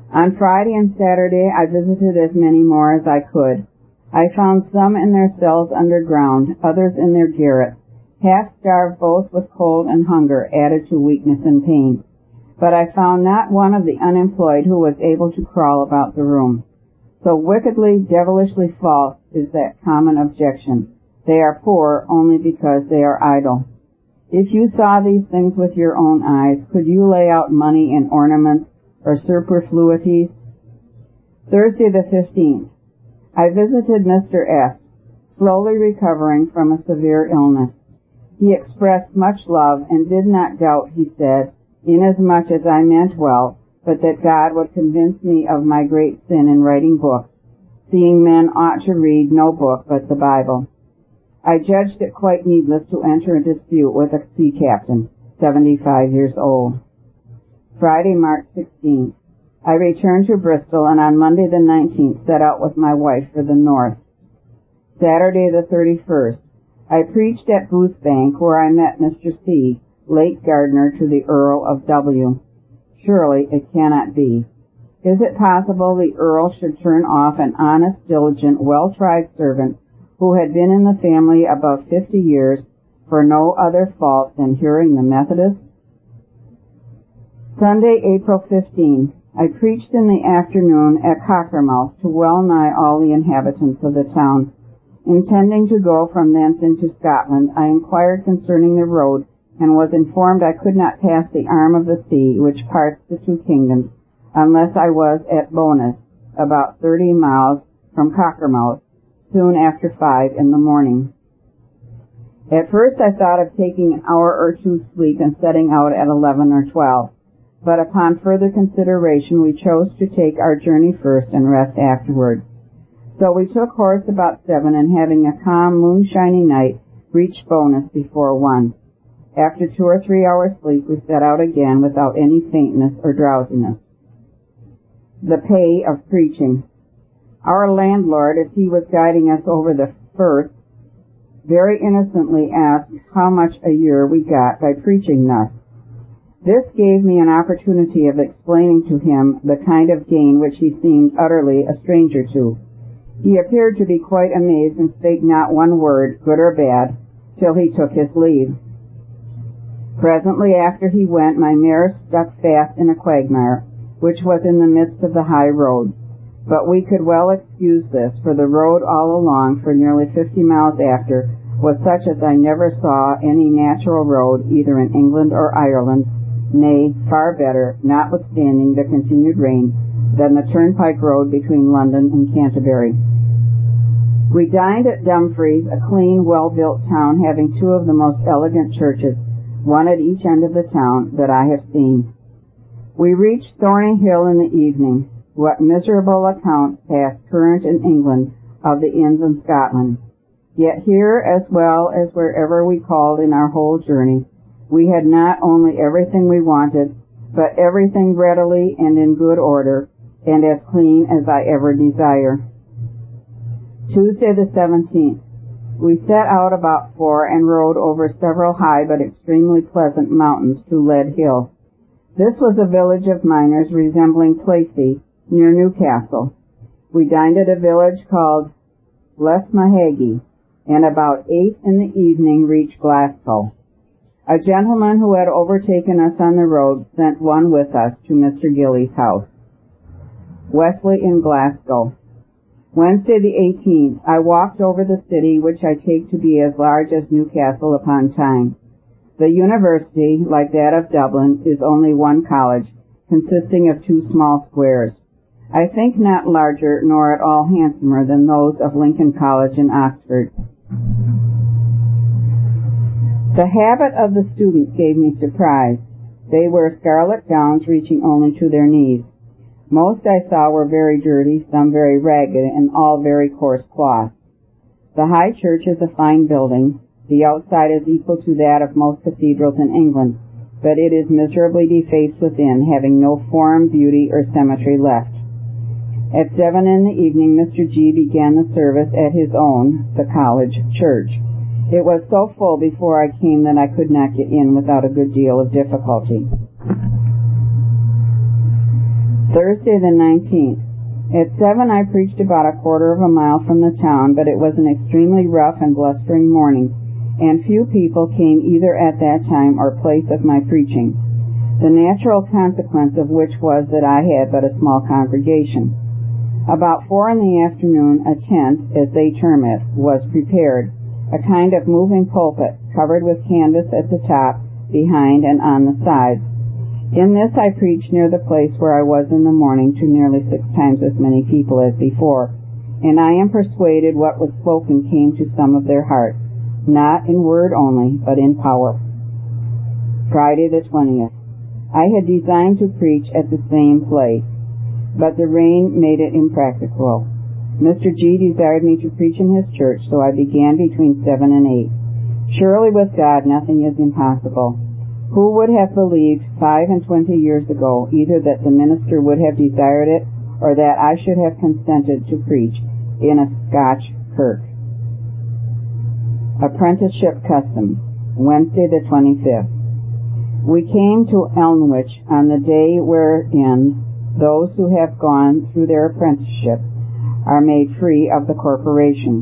On Friday and Saturday I visited as many more as I could. I found some in their cells underground, others in their garrets, half-starved both with cold and hunger added to weakness and pain. But I found not one of the unemployed who was able to crawl about the room. So wickedly, devilishly false is that common objection. They are poor only because they are idle. If you saw these things with your own eyes, could you lay out money in ornaments or superfluities? Thursday the 15th. I visited Mr. S., slowly recovering from a severe illness. He expressed much love and did not doubt, he said, inasmuch as I meant well, but that God would convince me of my great sin in writing books, seeing men ought to read no book but the Bible. I judged it quite needless to enter a dispute with a sea captain, 75 years old. Friday, March 16th. I returned to Bristol and on Monday the 19th set out with my wife for the north. Saturday the 31st. I preached at Boothbank where I met Mr. C., late gardener to the Earl of W. Surely it cannot be. Is it possible the Earl should turn off an honest, diligent, well-tried servant who had been in the family above 50 years for no other fault than hearing the Methodists? Sunday, April 15. I preached in the afternoon at Cockermouth to well nigh all the inhabitants of the town. Intending to go from thence into Scotland, I inquired concerning the road, and was informed I could not pass the arm of the sea which parts the two kingdoms, unless I was at Bowness, about 30 miles from Cockermouth, soon after 5 in the morning. At first I thought of taking an hour or two's sleep and setting out at 11 or 12. But upon further consideration we chose to take our journey first and rest afterward. So we took horse about 7, and having a calm, moonshiny night, reached Bowness before 1. After 2 or 3 hours' sleep we set out again without any faintness or drowsiness. The pay of preaching. Our landlord, as he was guiding us over the Firth, very innocently asked how much a year we got by preaching thus. This gave me an opportunity of explaining to him the kind of gain which he seemed utterly a stranger to. He appeared to be quite amazed and spake not one word, good or bad, till he took his leave. Presently after he went, my mare stuck fast in a quagmire, which was in the midst of the high road. But we could well excuse this, for the road all along, for nearly 50 miles after, was such as I never saw any natural road either in England or Ireland, nay, far better, notwithstanding the continued rain, than the turnpike road between London and Canterbury. We dined at Dumfries, a clean, well-built town having 2 of the most elegant churches, one at each end of the town, that I have seen. We reached Thorney Hill in the evening. What miserable accounts pass current in England of the inns in Scotland. Yet here, as well as wherever we called in our whole journey, we had not only everything we wanted, but everything readily and in good order, and as clean as I ever desire. Tuesday the 17th. We set out about 4 and rode over several high but extremely pleasant mountains to Lead Hill. This was a village of miners resembling Placey, near Newcastle. We dined at a village called Lesmahagie, and about 8 in the evening reached Glasgow. A gentleman who had overtaken us on the road sent one with us to Mr. Gilly's house. Wesley in Glasgow. Wednesday the 18th, I walked over the city, which I take to be as large as Newcastle upon Tyne. The university, like that of Dublin, is only one college, consisting of 2 small squares. I think not larger nor at all handsomer than those of Lincoln College in Oxford. The habit of the students gave me surprise. They wear scarlet gowns reaching only to their knees. Most I saw were very dirty, some very ragged, and all very coarse cloth. The High Church is a fine building. The outside is equal to that of most cathedrals in England, but it is miserably defaced within, having no form, beauty, or symmetry left. At 7 in the evening, Mr. G. began the service at his own, the college, church. It was so full before I came that I could not get in without a good deal of difficulty. Thursday the 19th. At 7 I preached about a quarter of a mile from the town, but it was an extremely rough and blustering morning, and few people came either at that time or place of my preaching, the natural consequence of which was that I had but a small congregation. About 4 in the afternoon a tent, as they term it, was prepared, a kind of moving pulpit, covered with canvas at the top, behind, and on the sides. In this I preached near the place where I was in the morning to nearly 6 times as many people as before, and I am persuaded what was spoken came to some of their hearts, not in word only, but in power. Friday the 20th. I had designed to preach at the same place, but the rain made it impracticable. Mr. G. desired me to preach in his church, so I began between 7 and 8. Surely with God nothing is impossible. Who would have believed 25 years ago either that the minister would have desired it or that I should have consented to preach in a Scotch kirk? Apprenticeship Customs, Wednesday the 25th. We came to Elnwich on the day wherein those who have gone through their apprenticeship are made free of the corporation.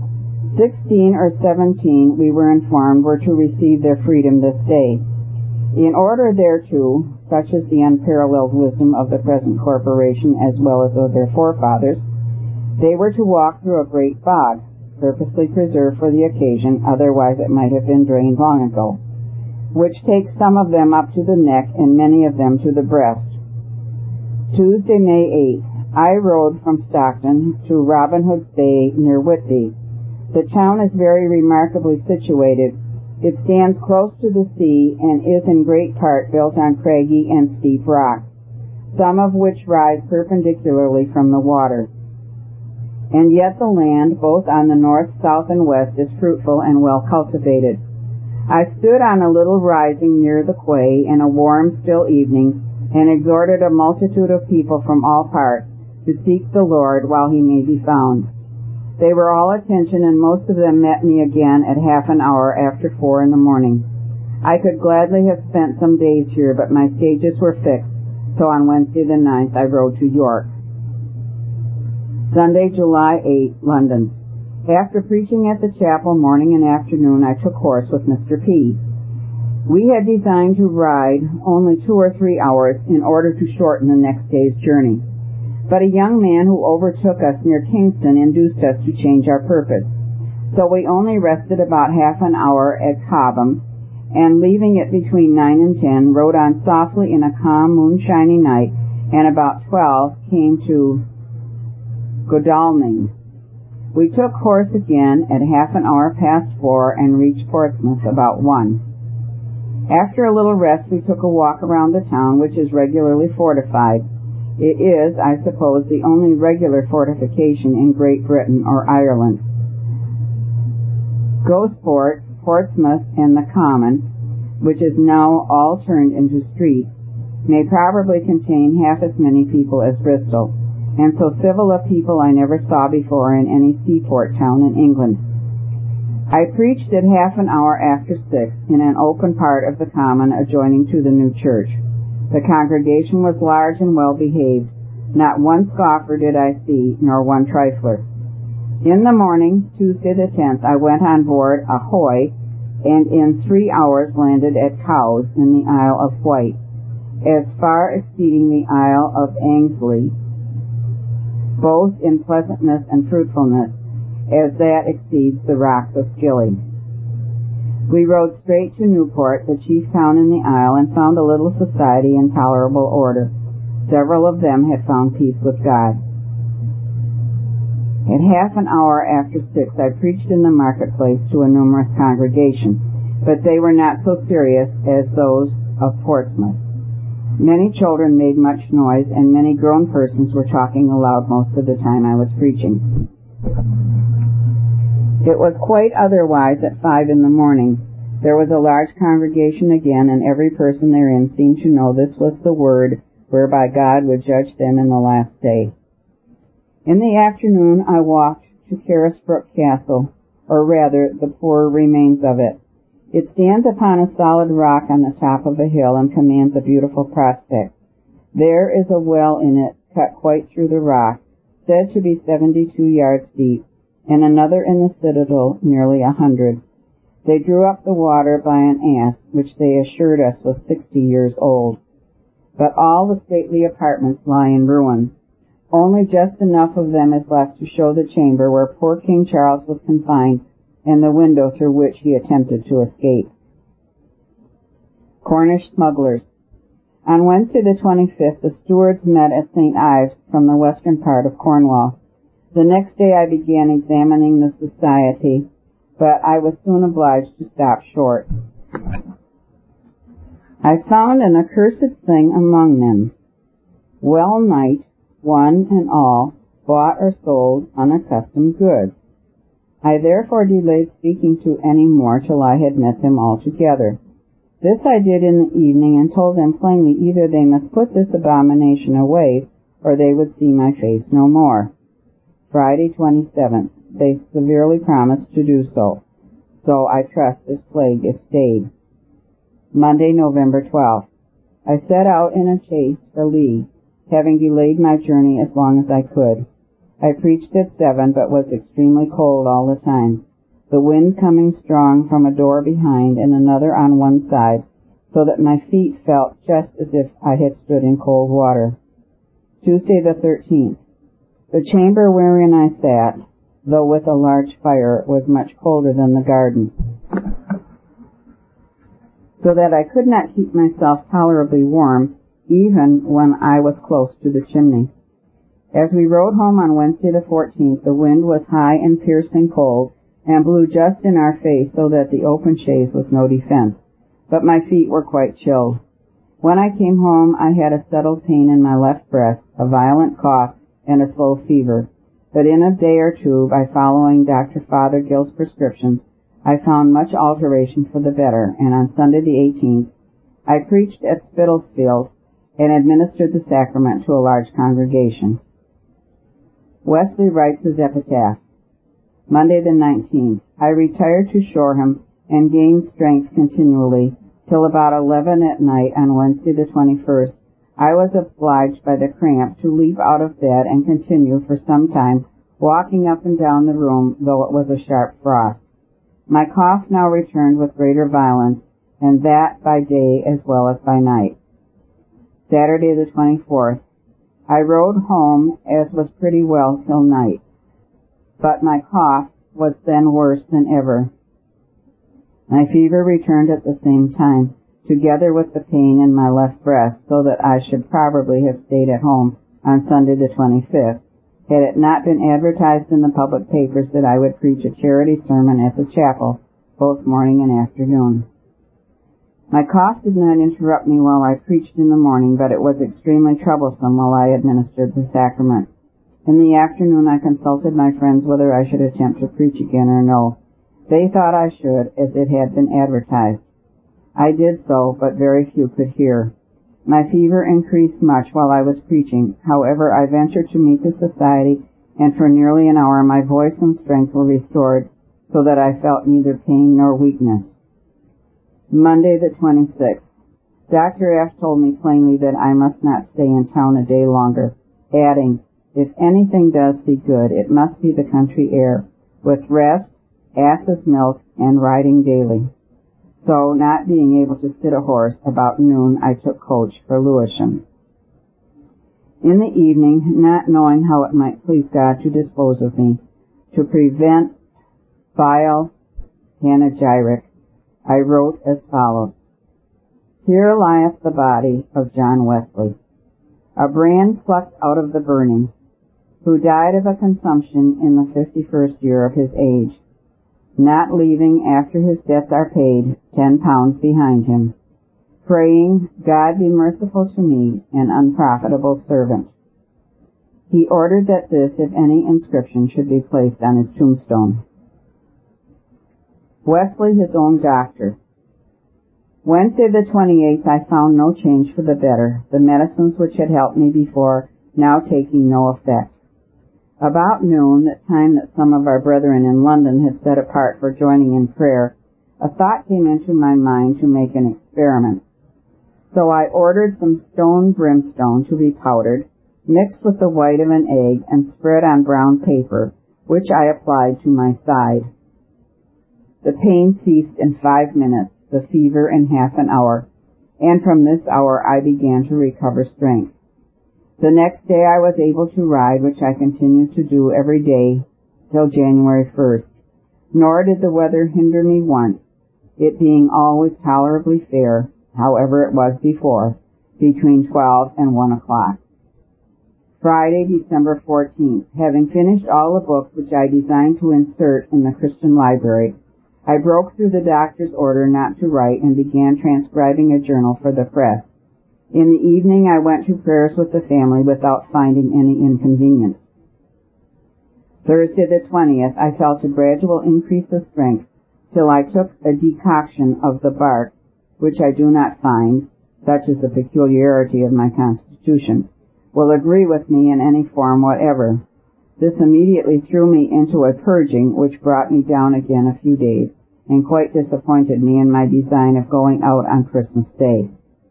16 or 17, we were informed, were to receive their freedom this day. In order thereto, such is the unparalleled wisdom of the present corporation as well as of their forefathers, they were to walk through a great bog, purposely preserved for the occasion, otherwise it might have been drained long ago, which takes some of them up to the neck and many of them to the breast. Tuesday, May 8th. I rode from Stockton to Robin Hood's Bay near Whitby. The town is very remarkably situated. It stands close to the sea and is in great part built on craggy and steep rocks, some of which rise perpendicularly from the water. And yet the land, both on the north, south, and west, is fruitful and well cultivated. I stood on a little rising near the quay in a warm, still evening, and exhorted a multitude of people from all parts to seek the Lord while he may be found. They were all attention, and most of them met me again at half an hour after 4 in the morning. I could gladly have spent some days here, but my stages were fixed, so on Wednesday the 9th I rode to York. Sunday, July 8, London. After preaching at the chapel morning and afternoon, I took horse with Mr. P. We had designed to ride only 2 or 3 hours in order to shorten the next day's journey. But a young man who overtook us near Kingston induced us to change our purpose. So we only rested about half an hour at Cobham, and leaving it between 9 and 10, rode on softly in a calm, moonshiny night, and about 12 came to Godalming. We took horse again at half an hour past 4 and reached Portsmouth about 1. After a little rest, we took a walk around the town, which is regularly fortified. It is, I suppose, the only regular fortification in Great Britain or Ireland. Gosport, Portsmouth, and the Common, which is now all turned into streets, may probably contain half as many people as Bristol, and so civil a people I never saw before in any seaport town in England. I preached at half an hour after 6 in an open part of the Common adjoining to the new church. The congregation was large and well behaved. Not one scoffer did I see, nor one trifler. In the morning, Tuesday the 10th, I went on board a hoy, and in 3 hours landed at Cowes in the Isle of Wight, as far exceeding the Isle of Anglesey, both in pleasantness and fruitfulness, as that exceeds the rocks of Scilly. We rode straight to Newport, the chief town in the isle, and found a little society in tolerable order. Several of them had found peace with God. At half an hour after 6, I preached in the marketplace to a numerous congregation, but they were not so serious as those of Portsmouth. Many children made much noise, and many grown persons were talking aloud most of the time I was preaching. It was quite otherwise at 5 in the morning. There was a large congregation again, and every person therein seemed to know this was the word whereby God would judge them in the last day. In the afternoon I walked to Carisbrooke Castle, or rather the poor remains of it. It stands upon a solid rock on the top of a hill and commands a beautiful prospect. There is a well in it, cut quite through the rock, said to be 72 yards deep, and another in the citadel, nearly 100. They drew up the water by an ass, which they assured us was 60 years old. But all the stately apartments lie in ruins. Only just enough of them is left to show the chamber where poor King Charles was confined and the window through which he attempted to escape. Cornish smugglers. On Wednesday the 25th, the stewards met at St. Ives from the western part of Cornwall. The next day I began examining the society, but I was soon obliged to stop short. I found an accursed thing among them. Well might one and all bought or sold unaccustomed goods. I therefore delayed speaking to any more till I had met them all together. This I did in the evening, and told them plainly either they must put this abomination away, or they would see my face no more. Friday 27th. They severely promised to do so. So I trust this plague is stayed. Monday, November 12th. I set out in a chaise for Lee, having delayed my journey as long as I could. I preached at 7, but was extremely cold all the time, the wind coming strong from a door behind and another on one side, so that my feet felt just as if I had stood in cold water. Tuesday the 13th. The chamber wherein I sat, though with a large fire, was much colder than the garden, so that I could not keep myself tolerably warm, even when I was close to the chimney. As we rode home on Wednesday the 14th, the wind was high and piercing cold, and blew just in our face, so that the open chaise was no defense, but my feet were quite chilled. When I came home, I had a settled pain in my left breast, a violent cough, and a slow fever, but in a day or two, by following Dr. Fothergill's prescriptions, I found much alteration for the better, and on Sunday the 18th, I preached at Spitalfields and administered the sacrament to a large congregation. Wesley writes his epitaph. Monday the 19th. I retired to Shoreham and gained strength continually till about 11 at night on Wednesday the 21st. I was obliged by the cramp to leap out of bed and continue for some time walking up and down the room, though it was a sharp frost. My cough now returned with greater violence, and that by day as well as by night. Saturday the 24th. I rode home, as was pretty well till night, but my cough was then worse than ever. My fever returned at the same time, together with the pain in my left breast, so that I should probably have stayed at home on Sunday the 25th, had it not been advertised in the public papers that I would preach a charity sermon at the chapel, both morning and afternoon. My cough did not interrupt me while I preached in the morning, but it was extremely troublesome while I administered the sacrament. In the afternoon I consulted my friends whether I should attempt to preach again or no. They thought I should, as it had been advertised. I did so, but very few could hear. My fever increased much while I was preaching. However, I ventured to meet the society, and for nearly an hour my voice and strength were restored, so that I felt neither pain nor weakness. Monday the 26th. Dr. F. told me plainly that I must not stay in town a day longer, adding, if anything does thee good, it must be the country air, with rest, ass's milk, and riding daily. So, not being able to sit a horse, about noon I took coach for Lewisham. In the evening, not knowing how it might please God to dispose of me, to prevent vile panegyric, I wrote as follows. Here lieth the body of John Wesley, a brand plucked out of the burning, who died of a consumption in the 51st year of his age, not leaving, after his debts are paid, 10 pounds behind him, praying, God be merciful to me, an unprofitable servant. He ordered that this, if any inscription, should be placed on his tombstone. Wesley, his own doctor. Wednesday the 28th, I found no change for the better, the medicines which had helped me before now taking no effect. About noon, the time that some of our brethren in London had set apart for joining in prayer, a thought came into my mind to make an experiment. So I ordered some stone brimstone to be powdered, mixed with the white of an egg, and spread on brown paper, which I applied to my side. The pain ceased in 5 minutes, the fever in half an hour, and from this hour I began to recover strength. The next day I was able to ride, which I continued to do every day till January 1st, nor did the weather hinder me once, it being always tolerably fair, however it was before, between 12 and 1 o'clock. Friday, December 14th. Having finished all the books which I designed to insert in the Christian Library, I broke through the doctor's order not to write and began transcribing a journal for the press. In the evening I went to prayers with the family without finding any inconvenience. Thursday the 20th, I felt a gradual increase of strength till I took a decoction of the bark, which I do not find, such is the peculiarity of my constitution, will agree with me in any form whatever. This immediately threw me into a purging, which brought me down again a few days, and quite disappointed me in my design of going out on Christmas Day.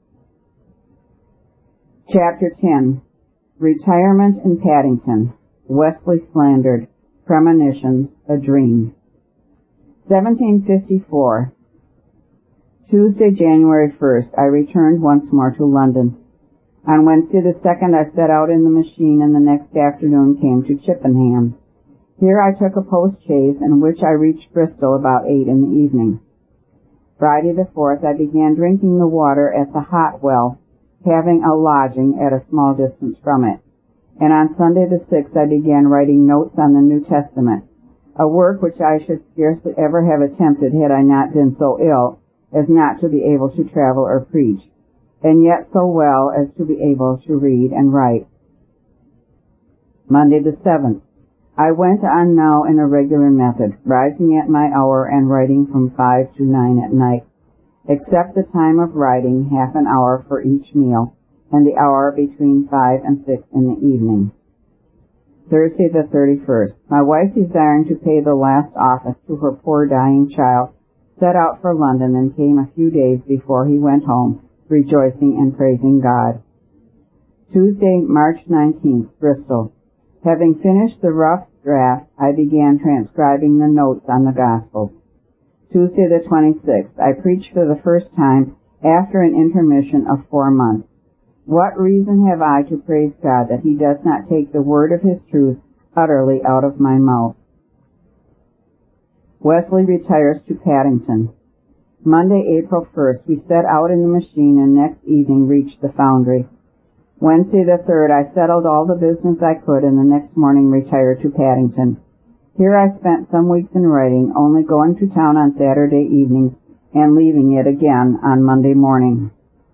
Chapter 10. Retirement in Paddington. Wesley slandered. Premonitions. A dream. 1754. Tuesday, January 1st, I returned once more to London. On Wednesday the 2nd, I set out in the machine, and the next afternoon came to Chippenham. Here I took a post-chaise, in which I reached Bristol about 8 in the evening. Friday the 4th, I began drinking the water at the Hot Well, having a lodging at a small distance from it. And on Sunday the 6th, I began writing notes on the New Testament, a work which I should scarcely ever have attempted had I not been so ill as not to be able to travel or preach, and yet so well as to be able to read and write. Monday the 7th, I went on now in a regular method, rising at my hour and writing from 5 to 9 at night, except the time of writing, half an hour for each meal, and the hour between 5 and 6 in the evening. Thursday the 31st, my wife, desiring to pay the last office to her poor dying child, set out for London and came a few days before he went home, rejoicing and praising God. Tuesday, March 19th, Bristol. Having finished the rough draft, I began transcribing the notes on the Gospels. Tuesday the 26th, I preached for the first time after an intermission of 4 months. What reason have I to praise God that He does not take the word of His truth utterly out of my mouth? Wesley retires to Paddington. Monday, April 1st, we set out in the machine and next evening reached the foundry. Wednesday the 3rd, I settled all the business I could and the next morning retired to Paddington. Here I spent some weeks in writing, only going to town on Saturday evenings and leaving it again on Monday morning.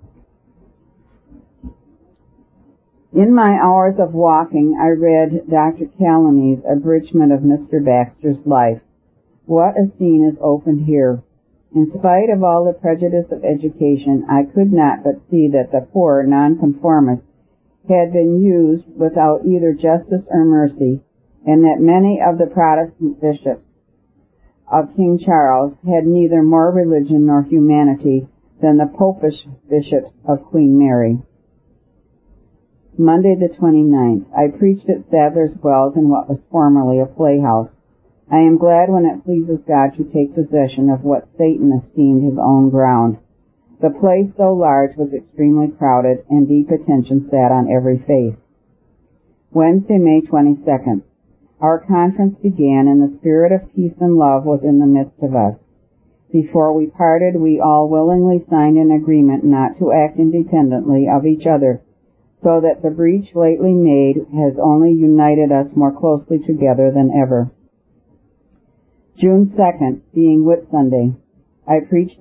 In my hours of walking, I read Dr. Callamy's abridgment of Mr. Baxter's life. What a scene is opened here. In spite of all the prejudice of education, I could not but see that the poor nonconformists had been used without either justice or mercy, and that many of the Protestant bishops of King Charles had neither more religion nor humanity than the popish bishops of Queen Mary. Monday the 29th, I preached at Sadler's Wells in what was formerly a playhouse. I am glad when it pleases God to take possession of what Satan esteemed his own ground. The place, though large, was extremely crowded, and deep attention sat on every face. Wednesday, May 22nd. Our conference began, and the spirit of peace and love was in the midst of us. Before we parted, we all willingly signed an agreement not to act independently of each other, so that the breach lately made has only united us more closely together than ever. June 2nd, being Whit Sunday, I preached